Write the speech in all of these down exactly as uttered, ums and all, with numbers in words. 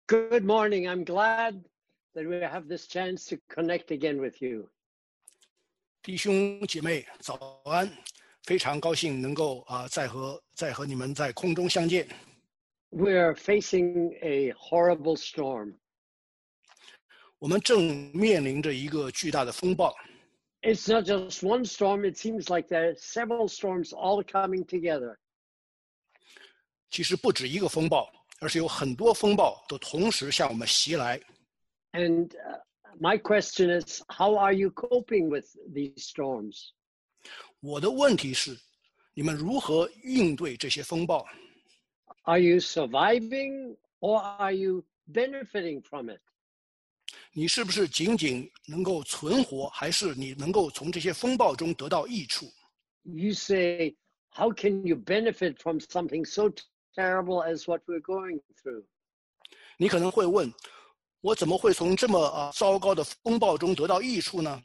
Good morning. I'm glad that we have this chance to connect again with you. 弟兄姐妹早安，非常高兴能够啊再和再和你们在空中相见。 We're facing a horrible storm. 我们正面临着一个巨大的风暴。 It's not just one storm, it seems like there are several storms all coming together. 其实不止一个风暴，而是有很多风暴都同时向我们袭来。 And uh, my question is, how are you coping with these storms? 我的问题是，你们如何应对这些风暴？ Are you surviving or are you benefiting from it? 你是不是仅仅能够存活，还是你能够从这些风暴中得到益处？ You say, how can you benefit from something so terrible as what we're going through? 你可能会问，我怎么会从这么啊糟糕的风暴中得到益处呢？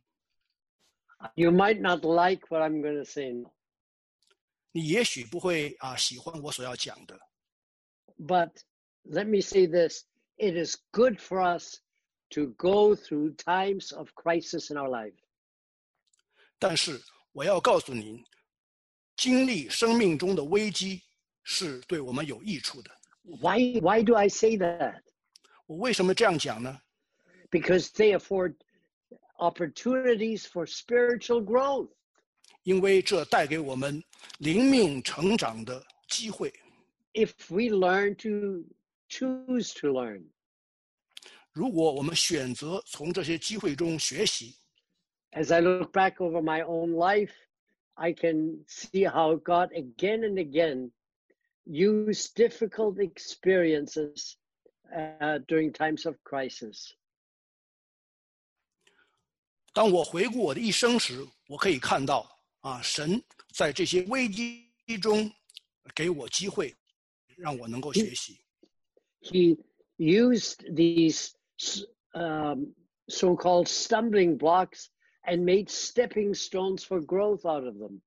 You might not like what I'm going to say now. 你也许不会啊喜欢我所要讲的。 But let me say this, it is good for us to go through times of crisis in our life. 但是我要告诉您，经历生命中的危机是对我们有益处的。 Why, why do I say that? 我为什么这样讲呢？ Because they afford opportunities for spiritual growth. 因为这带给我们灵命成长的机会。 If we learn to choose to learn. 如果我们选择从这些机会中学习。 As I look back over my own life, I can see how God again and again used difficult experiences uh, during times of crisis. 当我回顾我的一生时，我可以看到啊，神在这些危机中给我机会，让我能够学习。 He used these um, so-called stumbling blocks and made stepping stones for growth out of them.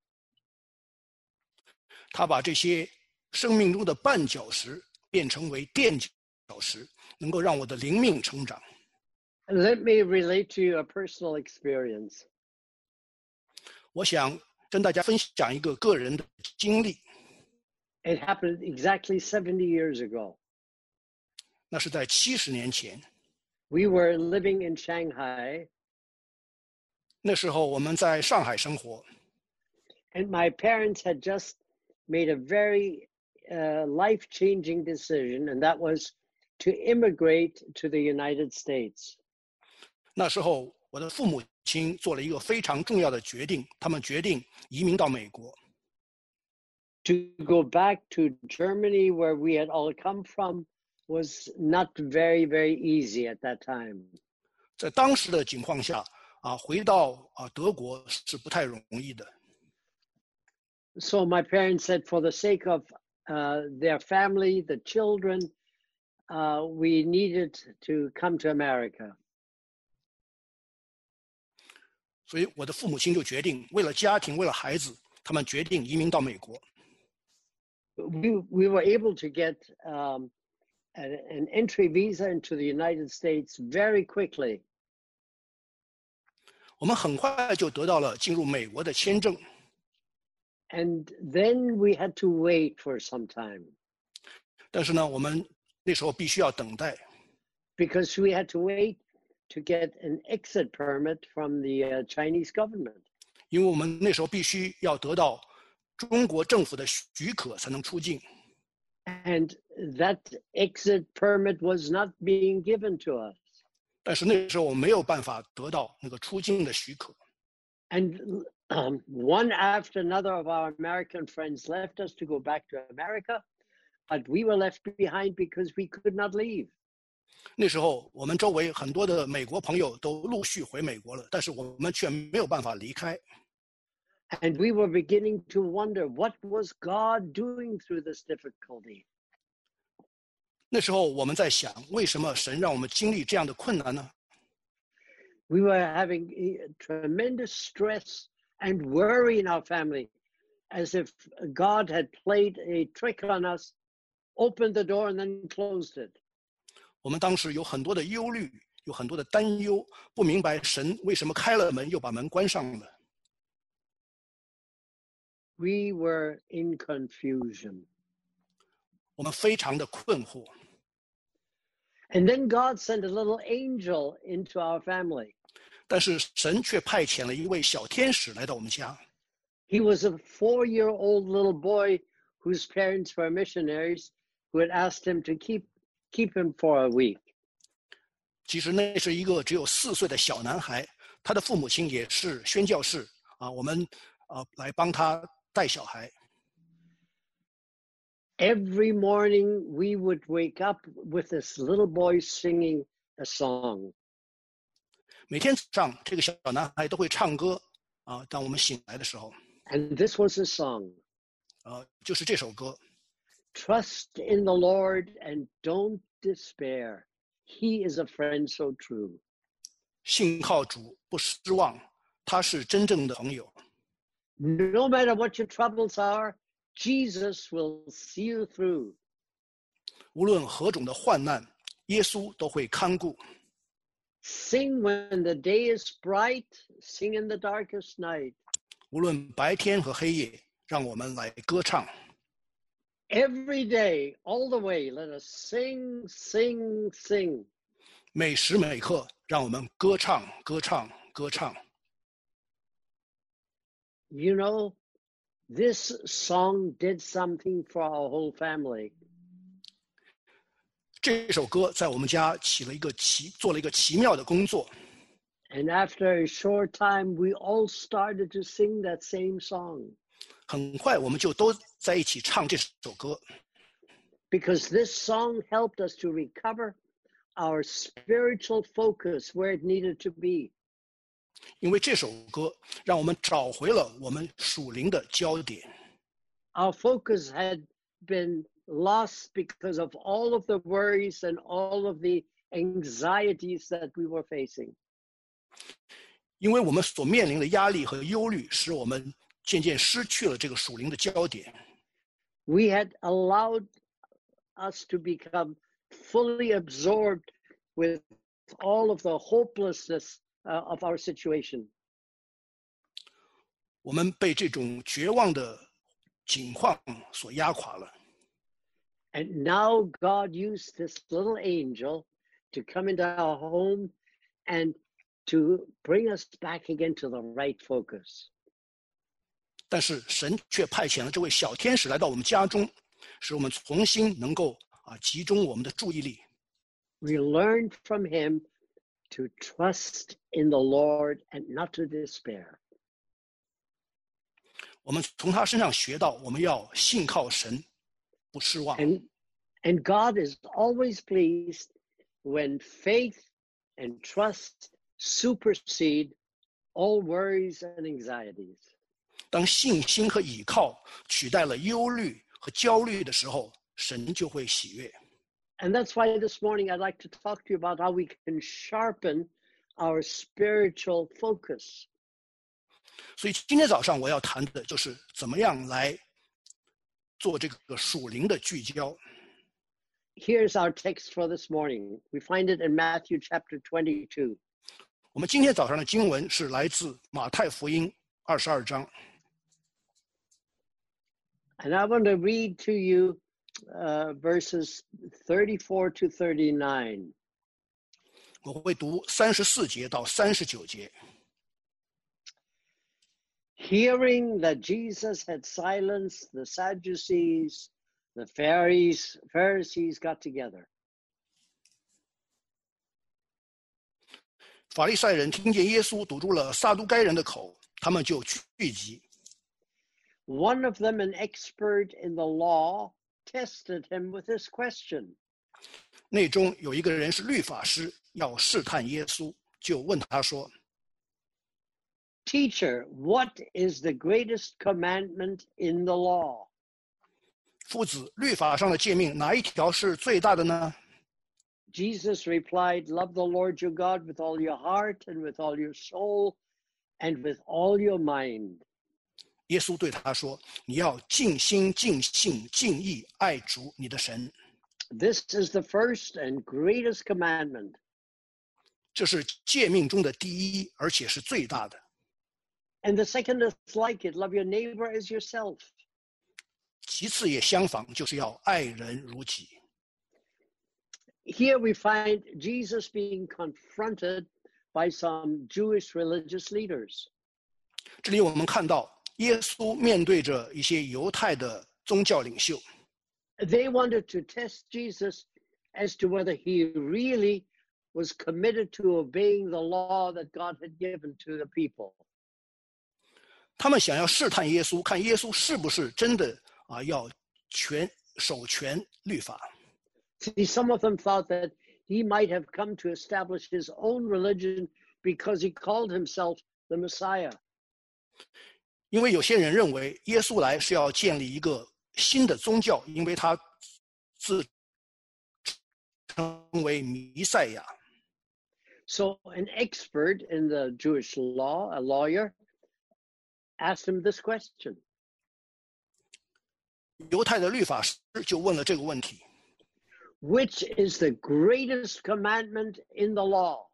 他把这些生命中的绊脚石变成为垫脚石，能够让我的灵命成长。 Let me relate to you a personal experience. 我想跟大家分享一个个人的经历。 It happened exactly seventy years ago. 那是在七十年前。 We were living in Shanghai. 那时候我们在上海生活。 And my parents had just made a very uh, life-changing decision, and that was to immigrate to the United States. 那时候我的父母亲做了一个非常重要的决定，他们决定移民到美国。 To go back to Germany, where we had all come from, was not very, very easy at that time. 在当时的情况下，啊，回到啊德国是不太容易的。 So my parents said, for the sake of uh, their family, the children, uh, we needed to come to America. 所以我的父母亲就决定，为了家庭，为了孩子，他们决定移民到美国。 We, we were able to get um, an, an entry visa into the United States very quickly. 我们很快就得到了进入美国的签证。 And then we had to wait for some time. 但是呢，我们那时候必须要等待。 Because we had to wait to get an exit permit from the uh, Chinese government. 因为我们那时候必须要得到中国政府的许可才能出境。 And that exit permit was not being given to us. 但是那时候我没有办法得到那个出境的许可。 And um, one after another of our American friends left us to go back to America, but we were left behind because we could not leave. 那时候我们周围很多的美国朋友都陆续回美国了，但是我们却没有办法离开。 And we were beginning to wonder, what was God doing through this difficulty? 那时候我们在想，为什么神让我们经历这样的困难呢？ We were having tremendous stress and worry in our family, as if God had played a trick on us, opened the door and then closed it. 我们当时有很多的忧虑，有很多的担忧，不明白神为什么开了门又把门关上了。 We were in confusion. 我们非常的困惑。 And then God sent a little angel into our family. 但是神却派遣了一位小天使来到我们家。 He was a four-year-old little boy whose parents were missionaries who had asked him to keep, keep him for a week. 其实那是一个只有四岁的小男孩，他的父母亲也是宣教士啊，我们啊来帮他带小孩。 Every morning we would wake up with this little boy singing a song. 每天早上，这个小男孩都会唱歌啊。当我们醒来的时候， And this was a song. 呃，就是这首歌。 Trust in the Lord and don't despair. He is a friend so true. 信靠主，不失望，他是真正的朋友。 No matter what your troubles are, Jesus will see you through. 无论何种的患难，耶稣都会看顾。 Sing when the day is bright, sing in the darkest night. 无论白天和黑夜，让我们来歌唱。 Every day, all the way, let us sing, sing, sing. 每时每刻，让我们歌唱，歌唱，歌唱。 You know, this song did something for our whole family. 这首歌在我们家起了一个奇，做了一个奇妙的工作。 And after a short time, we all started to sing that same song. 很快我们就都在一起唱这首歌。 Because this song helped us to recover our spiritual focus where it needed to be. 因为这首歌让我们找回了我们属灵的焦点。 Our focus had been lost because of all of the worries and all of the anxieties that we were facing. 因为我们所面临的压力和忧虑，使我们渐渐失去了这个属灵的焦点。 We had allowed us to become fully absorbed with all of the hopelessness uh, of our situation. 我们被这种绝望的境况所压垮了。 And now God used this little angel to come into our home and to bring us back again to the right focus. 但是神却派遣了这位小天使来到我们家中，使我们重新能够啊集中我们的注意力。 We learned from him to trust in the Lord and not to despair. 我们从他身上学到，我们要信靠神，不失望。 And, and God is always pleased when faith and trust supersede all worries and anxieties. 当信心和倚靠取代了忧虑和焦虑的时候，神就会喜悦。 And that's why this morning I'd like to talk to you about how we can sharpen our spiritual focus. 所以今天早上我要谈的就是怎么样来做这个属灵的聚焦。 Here's our text for this morning. We find it in Matthew chapter twenty-two. 我们今天早上的经文是来自马太福音二十二章。 And I want to read to you uh, verses thirty-four to thirty-nine. 我会读三十四节到三十九节。 Hearing that Jesus had silenced the Sadducees, the Pharisees, Pharisees got together. 法利赛人听见耶稣堵住了撒都该人的口，他们就聚集。 One of them, an expert in the law, tested him with this question. 内中有一个人是律法师，要试探耶稣，就问他说 Teacher, what is the greatest commandment in the law? 夫子，律法上的诫命哪一条是最大的呢？ Jesus replied, Love the Lord your God with all your heart and with all your soul and with all your mind. 耶稣对他说，你要尽心尽性尽意爱主你的神。 This is the first and greatest commandment. 这是诫命中的第一，而且是最大的。 And the second is like it, love your neighbor as yourself. 其次也相仿，就是要爱人如己。 Here we find Jesus being confronted by some Jewish religious leaders. 这里我们看到耶稣面对着一些犹太的宗教领袖。 They wanted to test Jesus as to whether he really was committed to obeying the law that God had given to the people. 他们想要试探耶稣，看耶稣是不是真的啊要全守全律法。 See, some of them thought that he might have come to establish his own religion because he called himself the Messiah. 因为有些人认为耶稣来是要建立一个新的宗教，因为他自称为弥赛亚。 So an expert in the Jewish law, a lawyer, asked him this question. 犹太的律法师就问了这个问题。 Which is the greatest commandment in the law?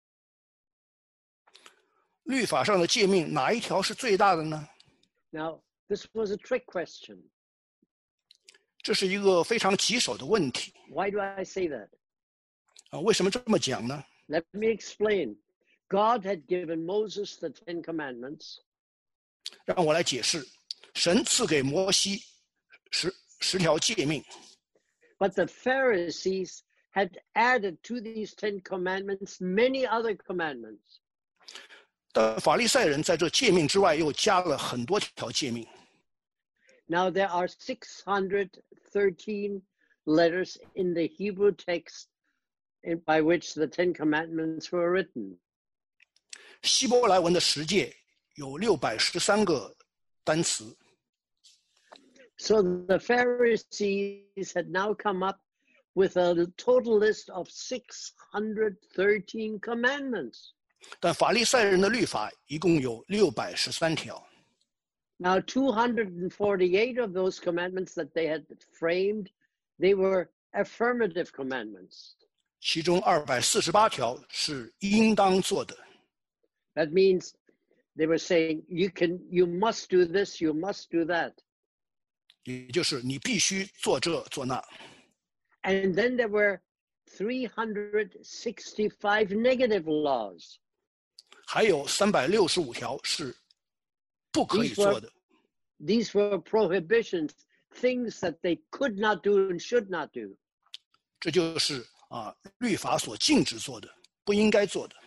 律法上的诫命哪一条是最大的呢？ Now, this was a trick question. 这是一个非常棘手的问题。 Why do I say that? 啊，为什么这么讲呢？ Let me explain. God had given Moses the Ten Commandments. 让我来解释，神赐给摩西十十条诫命。 But the Pharisees had added to these Ten Commandments many other commandments. 但法利赛人在这诫命之外又加了很多条诫命。 Now there are six hundred thirteen letters in the Hebrew text by which the Ten Commandments were written. 希伯来文的十诫有六百十三个单词。 So the Pharisees had now come up with a total list of six hundred thirteen commandments. 但法利赛人的律法一共有六百十三条。 Now, two hundred forty-eight of those commandments that they had framed, they were affirmative commandments. 其中二百四十八条是应当做的。 That means they were saying, you can, you must do this, you must do that. 也就是你必须做这做那。 And then there were three hundred sixty-five negative laws. 还有三百六十五条是不可以做的。 These were prohibitions, things that they could not do and should not do. 这就是啊律法所禁止做的，不应该做的。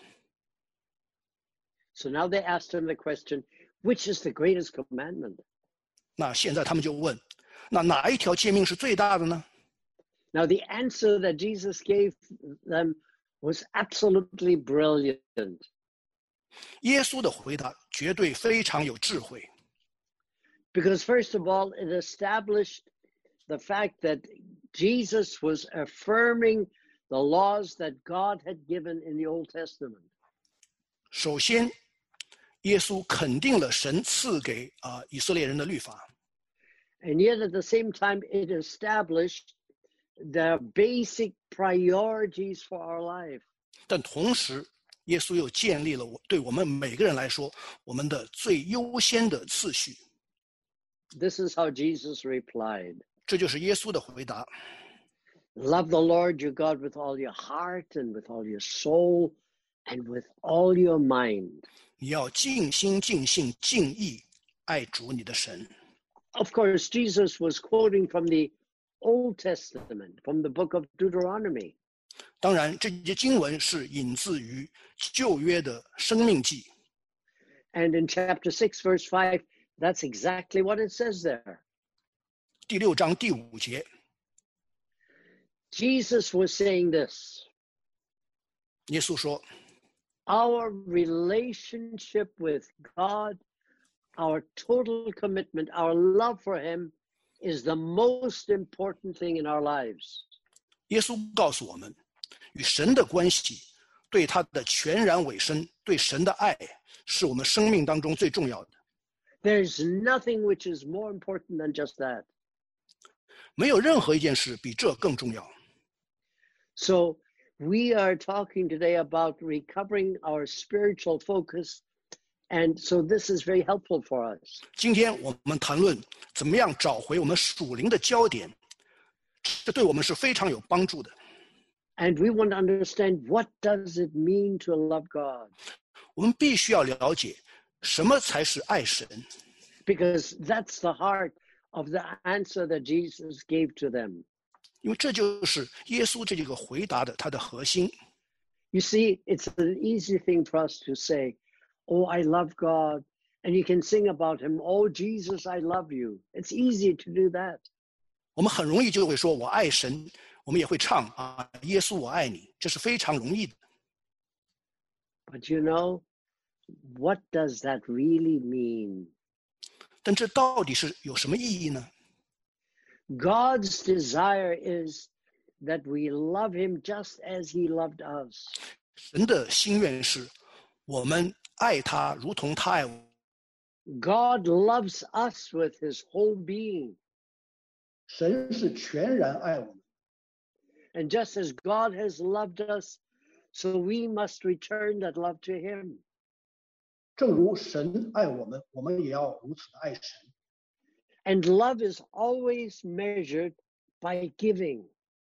So now they asked him the question, which is the greatest commandment? 那现在他们就问，那哪一条诫命是最大的呢？ Now the answer that Jesus gave them was absolutely brilliant. 耶稣的回答绝对非常有智慧。 Because first of all, it established the fact that Jesus was affirming the laws that God had given in the Old Testament. 首先，耶稣肯定了神赐给啊、呃、以色列人的律法。 And yet at the same time, it established the basic priorities for our life. 但同时，耶稣又建立了我对我们每个人来说，我们的最优先的次序。 This is how Jesus replied. 这就是耶稣的回答。 Love the Lord your God with all your heart and with all your soul and with all your mind. 你要尽心、尽性、尽意爱主你的神。 Of course, Jesus was quoting from the Old Testament, from the book of Deuteronomy. 当然，这些经文是引自于旧约的生命记。 And in chapter six, verse five, that's exactly what it says there. 第六章第五节， Jesus was saying this. 耶稣说 Our relationship with God, our total commitment, our love for him is the most important thing in our lives. 耶稣告诉我们，与神的关系，对他的全然委身，对神的爱，是我们生命当中最重要的。 There's nothing which is more important than just that. 没有任何一件事比这更重要。 So we are talking today about recovering our spiritual focus. And so this is very helpful for us. 今天我们谈论怎么样找回我们属灵的焦点，这对我们是非常有帮助的。 And we want to understand, what does it mean to love God? 我们必须要了解什么才是爱神， Because that's the heart of the answer that Jesus gave to them. 因为这就是耶稣这个回答的他的核心。 You see, it's an easy thing for us to say, oh, I love God. And you can sing about him, oh, Jesus, I love you. It's easy to do that. 我们很容易就会说我爱神，我们也会唱啊，耶稣我爱你，这是非常容易的。 But you know, what does that really mean? 但这到底是有什么意义呢？ God's desire is that we love him just as he loved us. 神的心愿是，我们爱他，如同他爱我。 God loves us with his whole being. 神是全然爱我们， And just as God has loved us, so we must return that love to him. 正如神爱我们，我们也要如此的爱神。 And love is always measured by giving.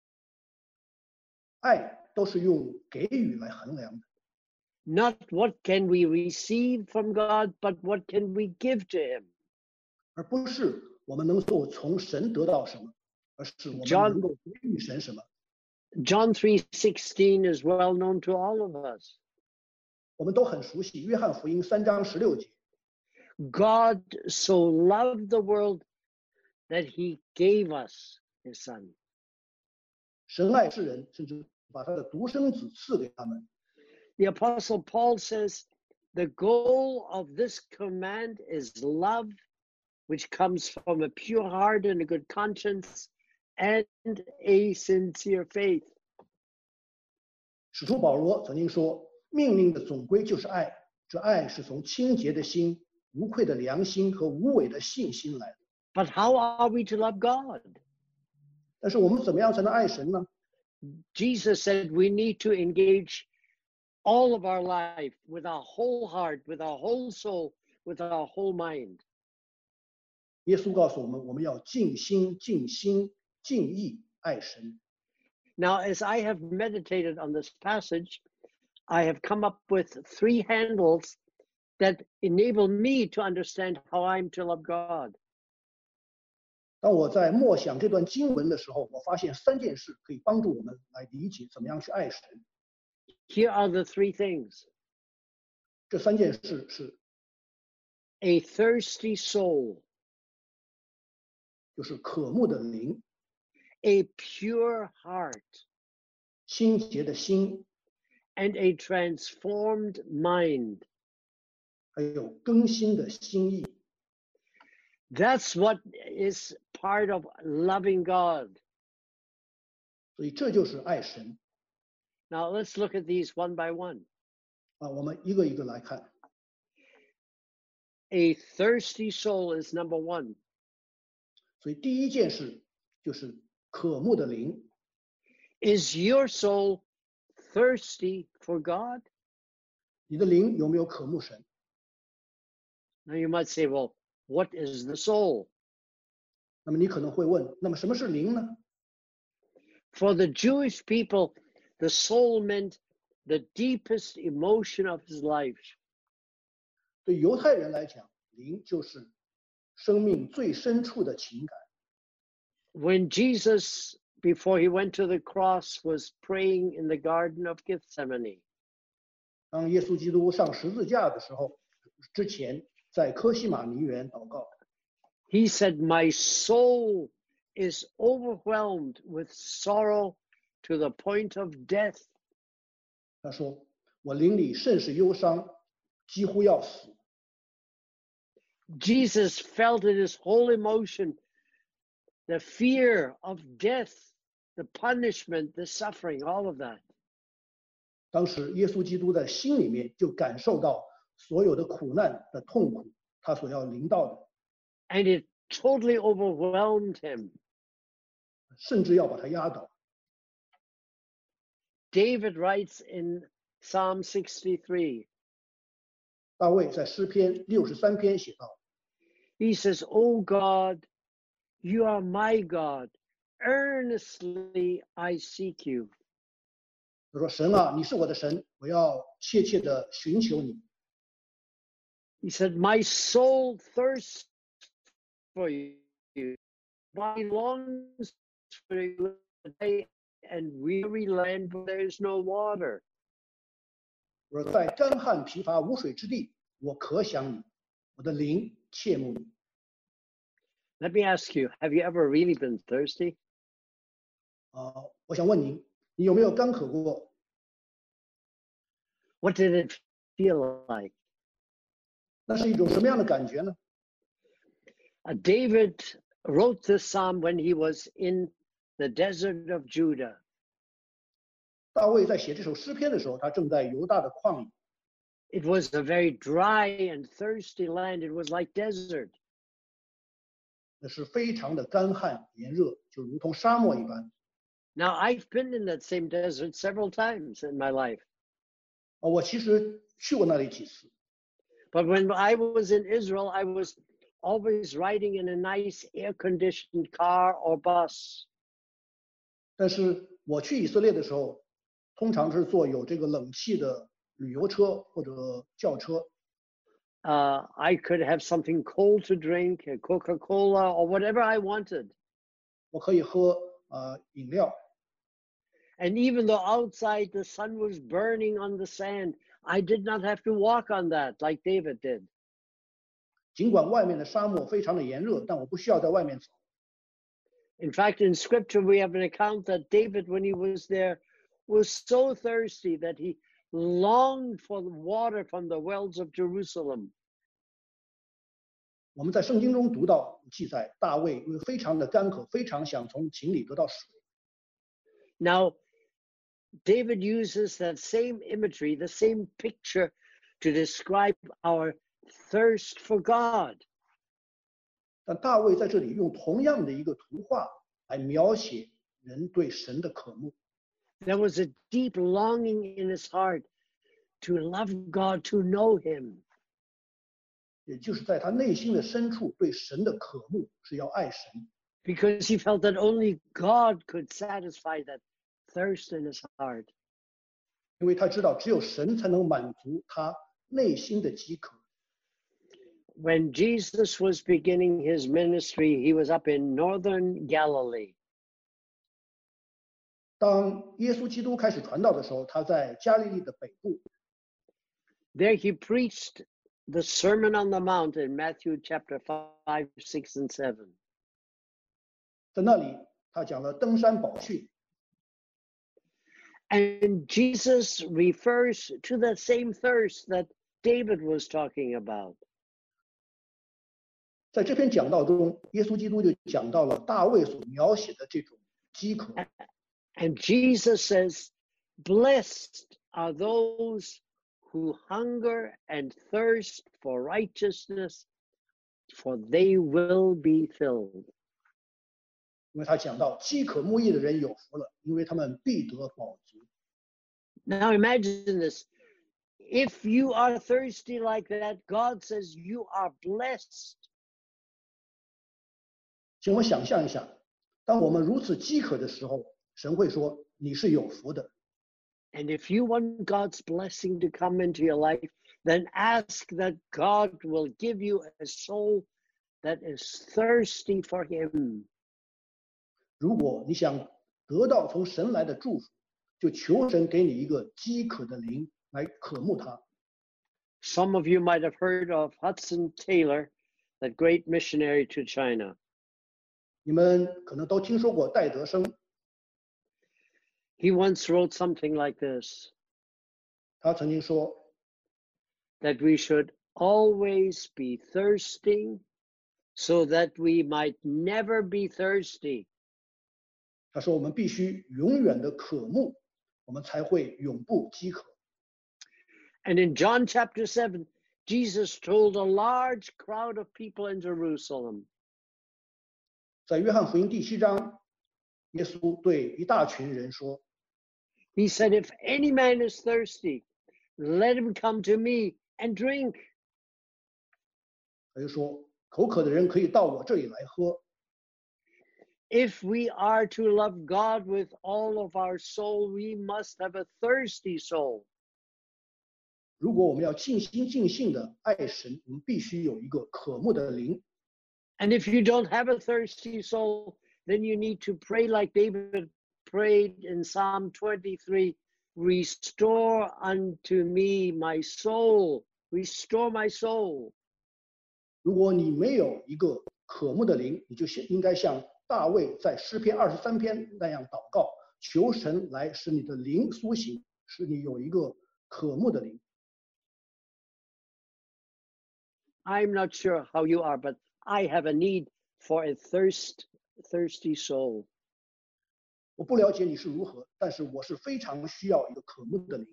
爱都是用给予来衡量的， Not what can we receive from God, but what can we give to him. 而不是我们能够从神得到什么，而是我们 John- 能够给予神什么。 John three sixteen is well known to all of us. 我们都很熟悉约翰福音三章十六节， God so loved the world that he gave us his son. 神爱世人，甚至把他的独生子赐给他们。 The Apostle Paul says, the goal of this command is love, which comes from a pure heart and a good conscience and a sincere faith. 使徒保罗曾经说，命令的总归就是爱，这爱是从清洁的心、无愧的良心和无伪的信心来的。 But how are we to love God? 但是我们怎么样才能爱神呢？ Jesus said we need to engage all of our life with our whole heart, with our whole soul, with our whole mind. 耶稣告诉我们，我们要尽心、尽心、尽意爱神。 Now, as I have meditated on this passage, I have come up with three handles that enable me to understand how I'm to love God. 当我在默想这段经文的时候，我发现三件事可以帮助我们来理解怎么样去爱神。 Here are the three things. 这三件事是， A thirsty soul, 就是渴慕的灵、 a pure heart, 清洁的心， and a transformed mind. 还有更新的心意。 That's what is part of loving God. 所以这就是爱神 Now, let's look at these one by one. 啊！我们一个一个来看。 A thirsty soul is number one. 所以第一件事就是渴慕的灵。 Is your soul thirsty for God? 你的灵有没有渴慕神？ Now, you might say, well, what is the soul? 那么你可能会问，那么什么是灵呢？ For the Jewish people, the soul meant the deepest emotion of his life. 对犹太人来讲，灵就是生命最深处的情感。 When Jesus, before he went to the cross, was praying in the Garden of Gethsemane, 当耶稣基督上十字架的时候，之前在科西玛尼园祷告， he said, my soul is overwhelmed with sorrow to the point of death. 他说：“我灵里甚是忧伤，几乎要死。” Jesus felt in his whole emotion the fear of death, the punishment, the suffering, all of that. 当时耶稣基督在心里面就感受到所有的苦难的痛苦，他所要临到的， And it totally overwhelmed him. 甚至要把他压倒。 David writes in Psalm sixty-three. 大卫在诗篇六十三篇写道 He says, "O God, you are my God. Earnestly I seek you." 他说：“神啊，你是我的神，我要切切的寻求你。” He said, "My soul thirsts for you. My longs for you a day and weary land where there is no water." 我说：“在干旱疲乏无水之地，我可想你，我的灵切慕你。” Let me ask you, have you ever really been thirsty? 啊、呃，我想问您，你有没有干渴过？ What did it feel like? 那是一种什么样的感觉呢？ Uh, David wrote this psalm when he was in the desert of Judah. 大卫在写这首诗篇的时候，他正在犹大的旷野， It was a very dry and thirsty land. It was like desert. 那是非常的干旱炎热，就如同沙漠一般。 Now, I've been in that same desert several times in my life. 啊，我其实去过那里几次， But when I was in Israel, I was always riding in a nice air-conditioned car or bus. 但是我去以色列的时候，通常是坐有这个冷气的旅游车或者轿车。 Uh, I could have something cold to drink, a Coca-Cola or whatever I wanted. 我可以喝呃饮料， And even though outside the sun was burning on the sand, I did not have to walk on that like David did. 尽管外面的沙漠非常的炎热，但我不需要在外面走。 In fact, in scripture, we have an account that David, when he was there, was so thirsty that he longed for the water from the wells of Jerusalem. 我们在圣经中读到记载，大卫因为非常的干渴，非常想从井里得到水。 Now, David uses that same imagery, the same picture, to describe our thirst for God. 但大卫在这里用同样的一个图画来描写人对神的渴慕。 There was a deep longing in his heart to love God, to know him. 也就是在他内心的深处对神的渴慕是要爱神， Because he felt that only God could satisfy that thirst in his heart. 因为他知道只有神才能满足他内心的饥渴。 When Jesus was beginning his ministry, he was up in northern Galilee. 当耶稣基督开始传道的时候，他在加利利的北部， There he preached the Sermon on the Mount in Matthew chapter five, six, and seven. 在那里他讲了登山宝训， And Jesus refers to that same thirst that David was talking about. 在这篇讲道中，耶稣基督就讲到了大卫所描写的这种饥渴。 And Jesus says, "Blessed are those who hunger and thirst for righteousness, for they will be filled." 因为他讲到饥渴慕义的人有福了，因为他们必得饱足。 Now imagine this. If you are thirsty like that, God says you are blessed. 请我们想象一下，当我们如此饥渴的时候，神会说你是有福的。 And if you want God's blessing to come into your life, then ask that God will give you a soul that is thirsty for him. 如果你想得到从神来的祝福，就求神给你一个饥渴的灵来渴慕他。 Some of you might have heard of Hudson Taylor, that great missionary to China. 你们可能都听说过戴德生， He once wrote something like this, 他曾经说， that we should always be thirsting so that we might never be thirsty. 他说我们必须永远的渴慕，我们才会永不饥渴。 And in John chapter seven, Jesus told a large crowd of people in Jerusalem, 在约翰福音第七章，耶稣对一大群人说， He said, if any man is thirsty, let him come to me and drink. 他就说，口渴的人可以到我这里来喝。 If we are to love God with all of our soul, we must have a thirsty soul. 如果我们要尽心尽性的爱神，我们必须有一个渴慕的灵。 And if you don't have a thirsty soul, then you need to pray like David prayed in Psalm twenty-three, restore unto me my soul, restore my soul. 如果你没有一个渴慕的灵，你就应该像大卫在诗篇二十三篇那样祷告，求神来使你的灵苏醒，使你有一个渴慕的灵。 I'm not sure how you are, but I have a need for a thirst, thirsty soul. 我不了解你是如何，但是我是非常需要一个渴慕的灵。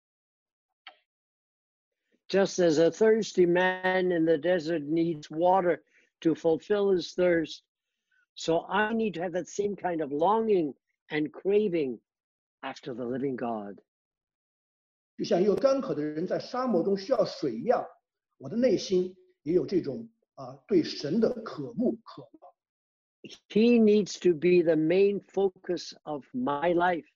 Just as a thirsty man in the desert needs water to fulfill his thirst, so I need to have that same kind of longing and craving after the living God. 就像一个干渴的人在沙漠中需要水一样，我的内心也有这种啊对神的渴慕渴望。 He needs to be the main focus of my life.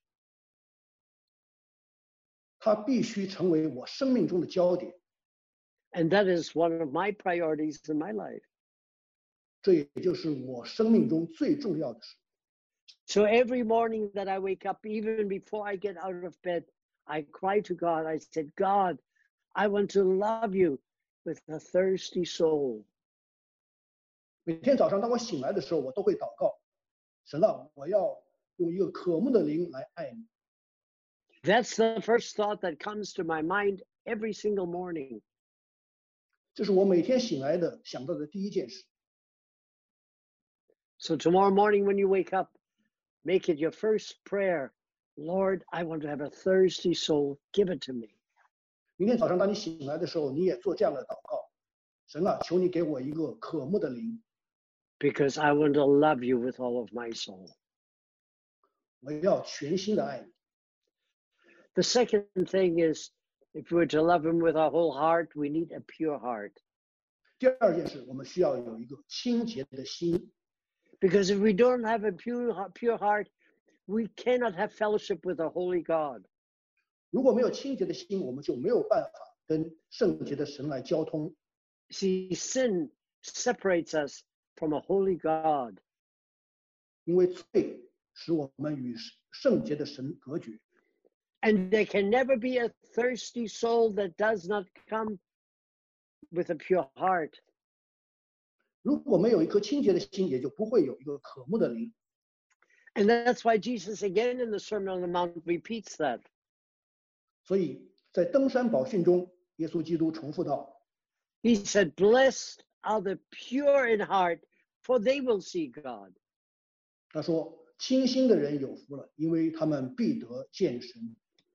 他必须成为我生命中的焦点， And that is one of my priorities in my life. 这也就是我生命中最重要的事。 So every morning that I wake up, even before I get out of bed, I cry to God. I said, God, I want to love you with a thirsty soul. 每天早上当我醒来的时候，我都会祷告，神啊，我要用一个渴慕的灵来爱你。 That's the first thought that comes to my mind every single morning. 这是我每天醒来的想到的第一件事。 So tomorrow morning when you wake up, make it your first prayer. Lord, I want to have a thirsty soul. Give it to me. 明天早上当你醒来的时候，你也做这样的祷告，神啊，求你给我一个渴慕的灵， Because I want to love you with all of my soul. 我要全心的爱你。 The second thing is, if we're to love him with our whole heart, we need a pure heart. 第二件事，我们需要有一个清洁的心， Because if we don't have a pure, pure heart, we cannot have fellowship with the Holy God. 如果没有清洁的心，我们就没有办法跟圣洁的神来交通。 See, sin separates us from a holy God. 因为罪使我们与圣洁的神隔绝， And there can never be a thirsty soul that does not come with a pure heart. 如果没有一颗清洁的心，也就不会有一个渴慕的灵。 And that's why Jesus again in the Sermon on the Mount repeats that. 所以在登山宝训中，耶稣基督重复道： He said, blessed are the pure in heart, for they will see God. 他说，清心的人有福了，因为他们必得见神。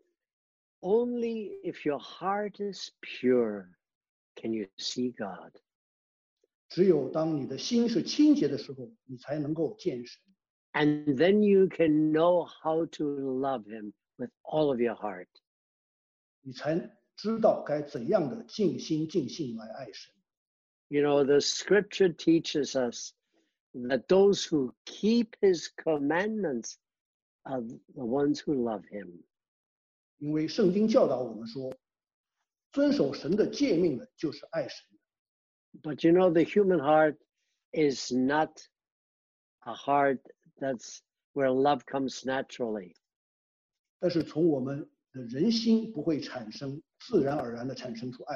Only if your heart is pure can you see God. 只有当你的心是清洁的时候，你才能够见神， And then you can know how to love him with all of your heart. 你才知道该怎样的尽心尽性来爱神。 You know, the scripture teaches us that those who keep his commandments are the ones who love him. 因为圣经教导我们说，遵守神的诫命的，就是爱神的。 But you know, the human heart is not a heart that's where love comes naturally. 但是从我们的人心不会产生自然而然的产生出爱，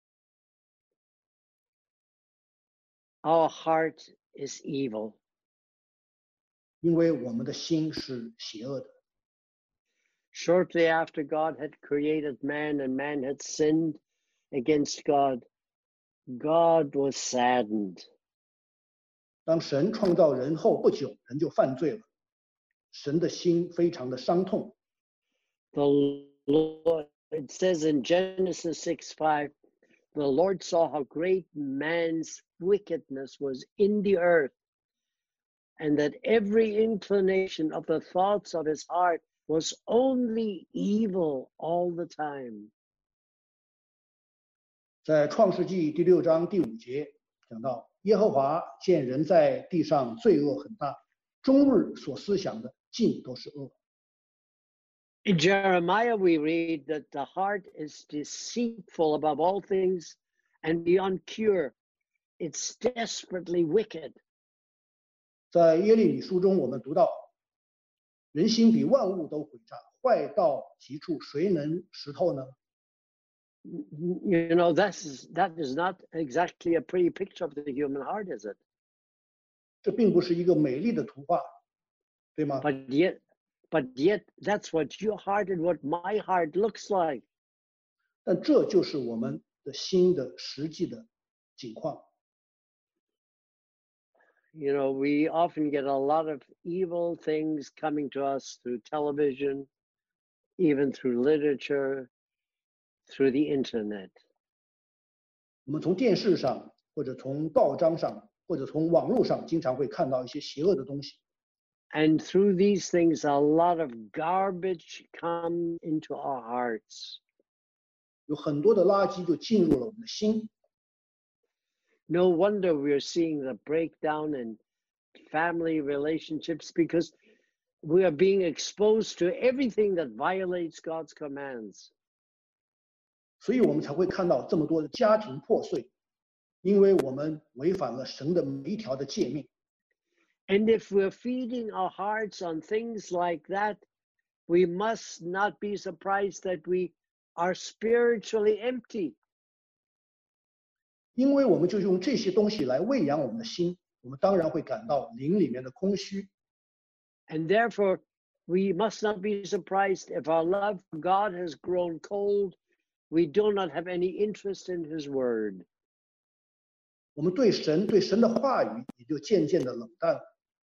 Our heart is evil. 因为我们的心是邪恶的。 Shortly after God had created man and man had sinned against God, God was saddened. 当神创造人后不久，人就犯罪了，神的心非常的伤痛。 The Lord, it says in Genesis six five, the Lord saw how great man's wickedness was in the earth, and that every inclination of the thoughts of his heart was only evil all the time. 在创世纪第六章第五节讲到，耶和华见人在地上罪恶很大，终日所思想的尽都是恶。 In Jeremiah, we read that the heart is deceitful above all things and beyond cure. It's desperately wicked. 在耶利米书中，我们读到，人心比万物都诡诈，坏到极处，谁能识透呢？ You know, that's, that is not exactly a pretty picture of the human heart, is it? 这并不是一个美丽的图画，对吗？ But yet, but yet, that's what your heart and what my heart looks like. 但这就是我们的心的实际的景况。 You know, we often get a lot of evil things coming to us through television, even through literature, through the internet. 我们从电视上，或者从报章上，或者从网络上，经常会看到一些邪恶的东西。 And through these things, a lot of garbage come into our hearts. 有很多的垃圾就进入了我们的心。 No wonder we're seeing the breakdown in family relationships because we are being exposed to everything that violates God's commands. 所以我们才会看到这么多的家庭破碎，因为我们违反了神的每一条的诫命。 And if we're feeding our hearts on things like that, we must not be surprised that we are spiritually empty. 因为我们就用这些东西来喂养我们的心，我们当然会感到灵里面的空虚。 And therefore, we must not be surprised if our love for God has grown cold. We do not have any interest in His Word. 我们对神、对神的话语也就渐渐的冷淡了。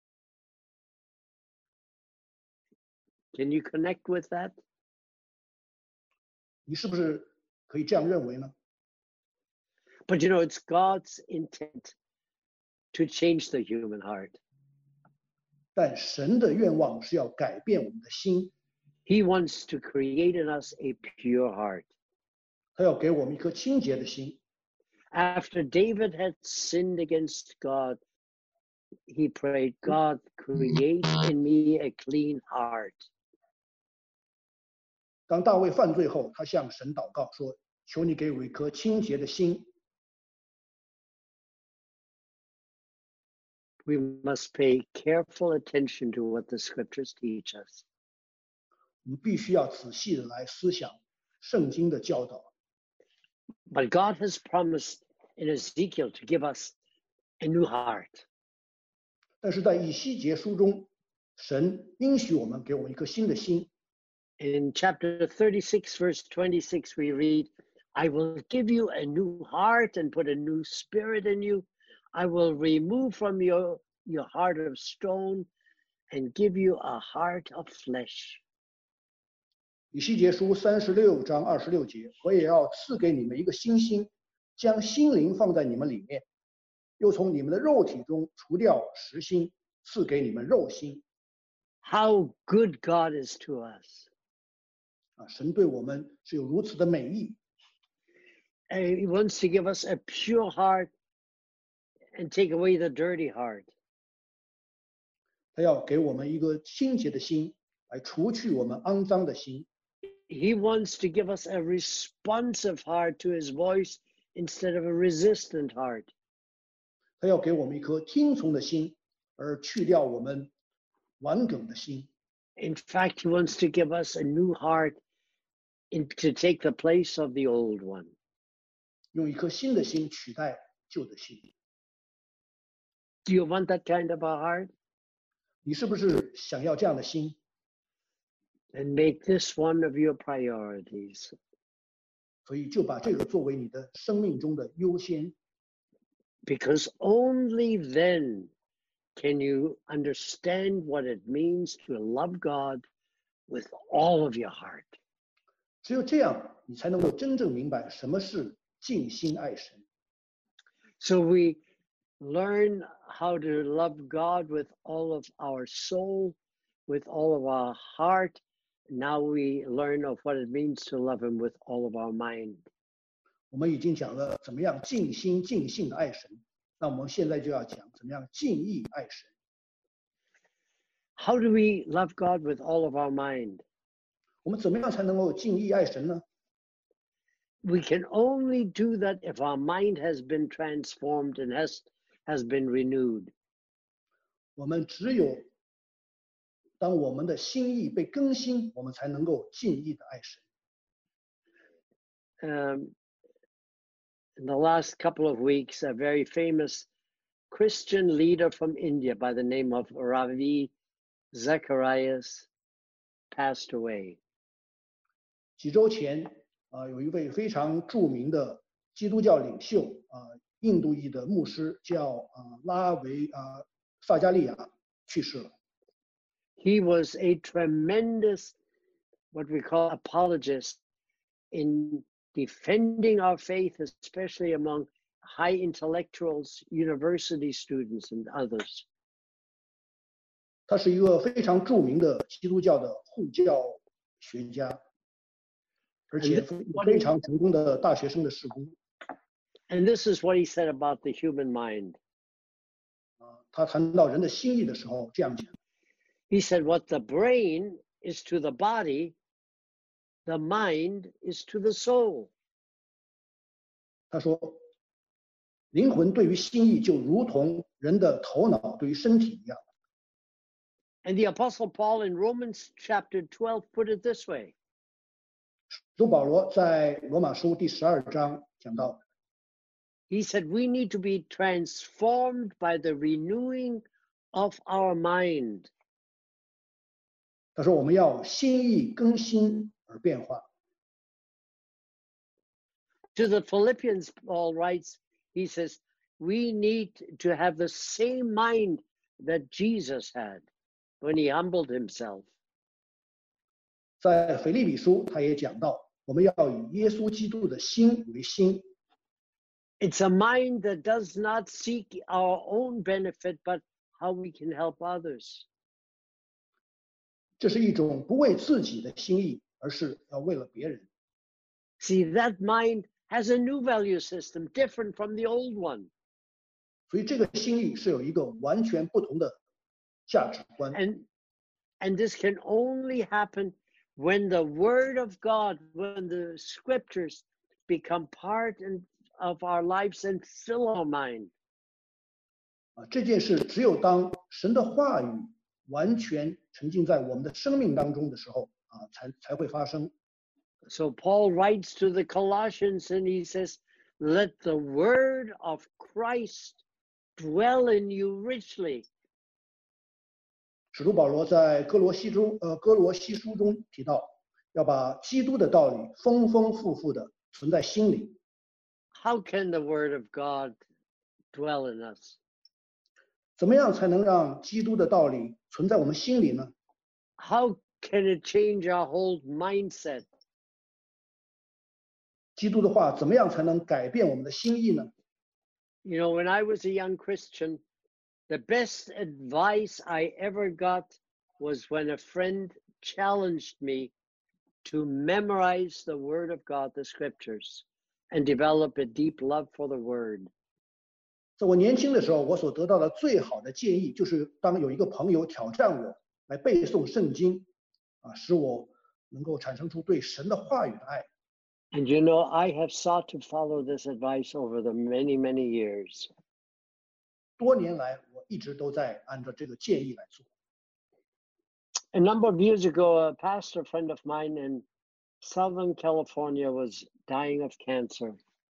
Can you connect with that? 你是不是可以这样认为呢？ But you know, it's God's intent to change the human heart. 但神的愿望是要改变我们的心， He wants to create in us a pure heart. 他要给我们一颗清洁的心。 After David had sinned against God, he prayed, God, create in me a clean heart. 当大卫犯罪后，他向神祷告说：“求你给我一颗清洁的心。” We must pay careful attention to what the scriptures teach us. 我们必须要仔细的来思想圣经的教导。 But God has promised in Ezekiel to give us a new heart. 但是在以西结书中，神应许我们给我们一颗新的心。 In chapter thirty-six, verse twenty-six, we read, I will give you a new heart and put a new spirit in you. I will remove from your, your heart of stone and give you a heart of flesh. 以西结书三十六章二十六节，我也要赐给你们一个新心，将心灵放在你们里面，又从你们的肉体中除掉实心，赐给你们肉心。 How good God is to us. 啊，神对我们是有如此的美意， And He wants to give us a pure heart and take away the dirty heart. 他要给我们一个清洁的心，来除去我们肮脏的心。 He wants to give us a responsive heart to His voice instead of a resistant heart. 他要给我们一颗听从的心，而去掉我们顽梗的心。 In fact, He wants to give us a new heart in, to take the place of the old one. 用一颗新的心取代旧的心。 Do you want that kind of a heart? 你是不是想要这样的心？ And make this one of your priorities. 所以就把这个作为你的生命中的优先， Because only then can you understand what it means to love God with all of your heart. 只有这样，你才能够真正明白什么是尽心爱神。 So we learn how to love God with all of our soul, with all of our heart, now we learn of what it means to love him with all of our mind. 我们已经讲了怎么样尽心尽性的爱神，那我们现在就要讲怎么样尽意爱神。 How do we love God with all of our mind? 我们怎么样才能够尽意爱神呢？ We can only do that if our mind has been transformed and has, has been renewed. 我们只有当我们的心意被更新，我们才能够尽意的爱神。 Um, in the last couple of weeks, a very famous Christian leader from India by the name of Ravi Zacharias passed away. 几周前，啊、呃，有一位非常著名的基督教领袖，啊、呃，印度裔的牧师叫啊、呃、拉维啊、呃、萨加利亚去世了。 He was a tremendous, what we call apologist, in defending our faith, especially among high intellectuals, university students, and others. 他是一个非常著名的基督教的护教学家，而且非常成功的大学生的事工。 And this is what he said about the human mind. 啊，他谈到人的心意的时候，这样讲。 He said, what the brain is to the body, the mind is to the soul. 他说，灵魂对于心意就如同人的头脑对于身体一样。 And the Apostle Paul in Romans chapter twelve put it this way. 使徒保罗在罗马书第十二章讲到， He said, we need to be transformed by the renewing of our mind. 他说我们要心意更新而变化。 To the Philippians, Paul writes, he says, we need to have the same mind that Jesus had when he humbled himself. 在腓立比书，他也讲到，我们要以耶稣基督的心为心。 It's a mind that does not seek our own benefit, but how we can help others. 这是一种不为自己的心意，而是要为了别人。 See, that mind has a new value system, different from the old one. 所以这个心意是有一个完全不同的价值观。 And, and this can only happen when the Word of God, when the Scriptures become part and, of our lives and fill our mind. 啊，这件事只有当神的话语完全沉浸在我们的生命当中的时候，啊，才才会发生。 So Paul writes to the Colossians and he says, let the word of Christ dwell in you richly. 使徒保罗在哥罗西中，呃，哥罗西书中提到，要把基督的道理丰丰富富的存在心里。 How can the word of God dwell in us? 怎么样才能让基督的道理存在我们心里呢？ How can it change our whole mindset? 基督的话怎么样才能改变我们的心意呢？ You know, when I was a young Christian, the best advice I ever got was when a friend challenged me to memorize the Word of God, the Scriptures, and develop a deep love for the Word. 在我年轻的时候，我所得到的最好的建议，就是当有一个朋友挑战我来背诵圣经，啊，使我能够产生出对神的话语的爱。 And you know, I have sought to follow this advice over the many, many years. 多年来，我一直都在按照这个建议来做。 A number of years ago, a pastor friend of mine in Southern California was dying of cancer.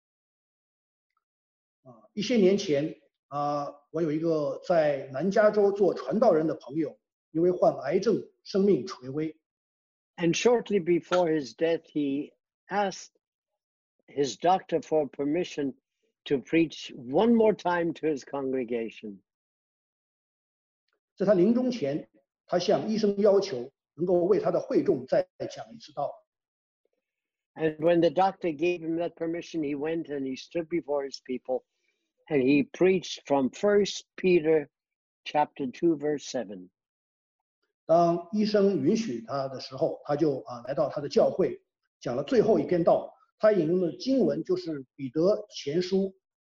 啊，一些年前啊，我有一个在南加州做传道人的朋友，因为患癌症，生命垂危。 And shortly before his death, he asked his doctor for permission to preach one more time to his congregation. 在他临终前，他向医生要求能够为他的会众再讲一次道。 And when the doctor gave him that permission, he went and he stood before his people and he preached from First Peter chapter two, verse seven. 当医生允许他的时候，他就啊来到他的教会，讲了最后一篇道。他引用的经文就是彼得前书。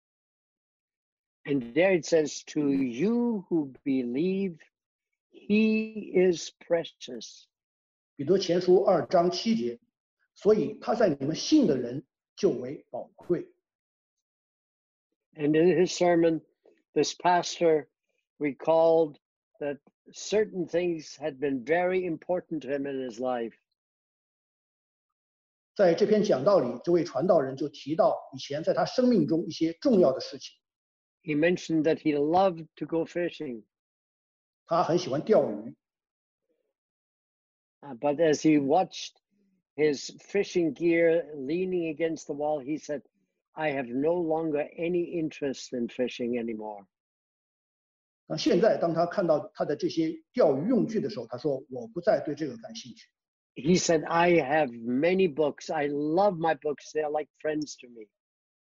And there it says, "To you who believe, he is precious." 彼得前书二章七节，所以他在你们信的人就为宝贵。 And in his sermon, this pastor recalled that certain things had been very important to him in his life. 在这篇讲道里，这位传道人就提到以前在他生命中一些重要的事情。 He mentioned that he loved to go fishing. 他很喜欢钓鱼。 Uh, but as he watched his fishing gear leaning against the wall, he said, "I have no longer any interest in fishing anymore." 那现在当他看到他的这些钓鱼用具的时候，他说：“我不再对这个感兴趣。” He said, "I have many books. I love my books. They are like friends to me."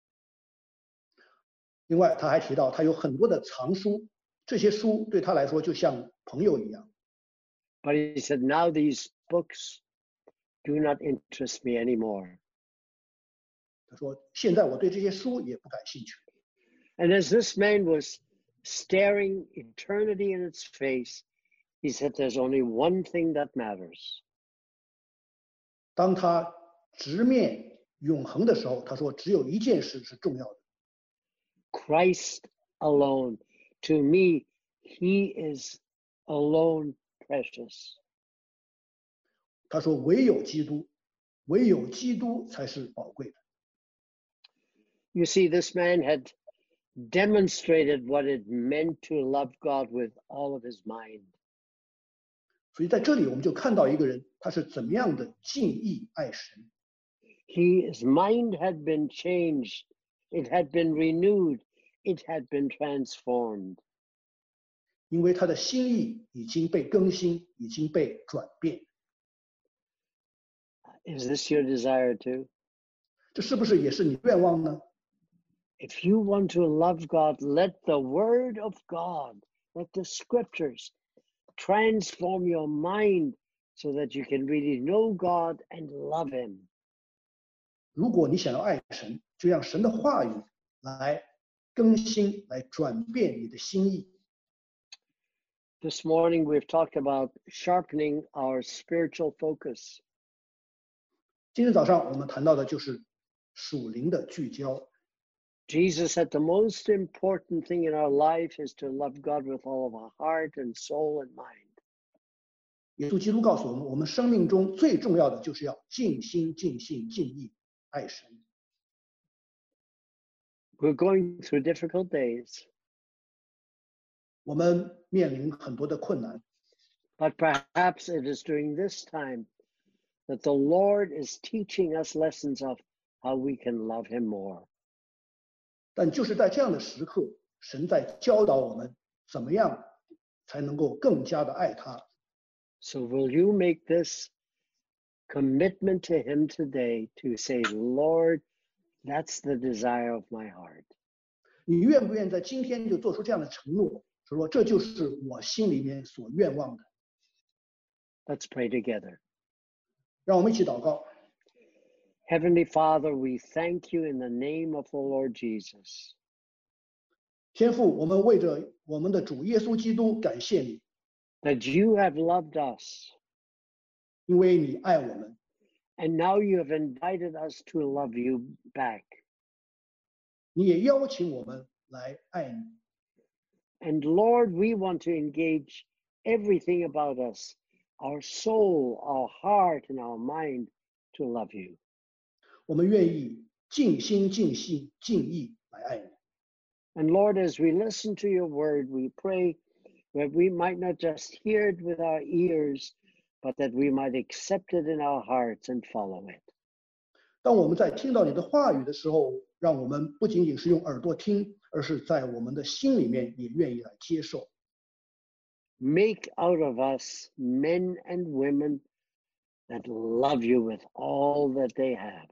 另外，他还提到他有很多的藏书，这些书对他来说就像朋友一样。 But he said, "Now these books do not interest me anymore." 他说：“现在我对这些书也不感兴趣。” And as this man was staring eternity in its face, he said, "There's only one thing that matters." 当他直面永恒的时候，他说：“只有一件事是重要的。” Christ alone. To me, he is alone precious. 他说：“唯有基督，唯有基督才是宝贵的。” You see, this man had demonstrated what it meant to love God with all of his mind. 所以在这里，我们就看到一个人他是怎么样的敬意爱神。 His mind had been changed. It had been renewed. It had been transformed. 因为他的心意已经被更新，已经被转变。 Is this your desire too? 这是不是也是你愿望呢？ If you want to love God, let the Word of God, let the Scriptures transform your mind so that you can really know God and love Him. 如果你想要爱神，就让神的话语来更新，来转变你的心意。 This morning we've talked about sharpening our spiritual focus. 今天早上我们谈到的就是属灵的聚焦。 Jesus said the most important thing in our life is to love God with all of our heart and soul and mind. 耶稣基督告诉我们，我们生命中最重要的就是要尽心、尽性、尽意爱神。 We're going through difficult days. 我们面临很多的困难， But perhaps it is during this time that the Lord is teaching us lessons of how we can love Him more. 但就是在这样的时刻，神在教导我们怎么样才能够更加的爱他。 So will you make this commitment to Him today to say, "Lord, that's the desire of my heart." 你愿不愿意在今天就做出这样的承诺，说这就是我心里面所愿望的？ Let's pray together. 让我们一起祷告。 Heavenly Father, we thank you in the name of the Lord Jesus. 天父，我们为着我们的主耶稣基督感谢你， that you have loved us, 因为你爱我们， and now you have invited us to love you back. 你也邀请我们来爱你。 And Lord, we want to engage everything about us, our soul, our heart, and our mind to love you. 我们愿意尽心尽性尽意来爱你。 And Lord, as we listen to your word, we pray that we might not just hear it with our ears, but that we might accept it in our hearts and follow it. 当我们在听到你的话语的时候，让我们不仅仅是用耳朵听，而是在我们的心里面也愿意来接受。 Make out of us men and women that love you with all that they have.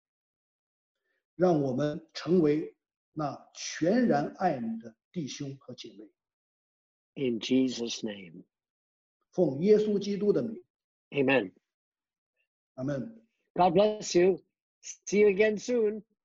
让我们成为那全然爱你的弟兄和姐妹。 In Jesus' name. 奉耶稣基督的名， Amen. 阿门。 God bless you. See you again soon.